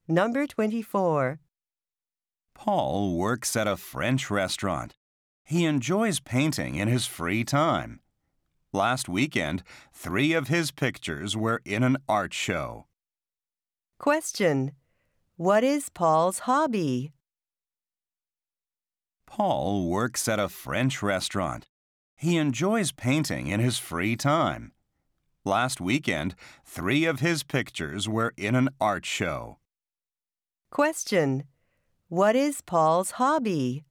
Number 24. Paul works at a French restaurant. He enjoys painting in his free time. Last weekend, 3 of his pictures were in an art show. Question. What is Paul's hobby? Paul works at a French restaurant. He enjoys painting in his free time. Last weekend, 3 of his pictures were in an art show. Question. What is Paul's hobby?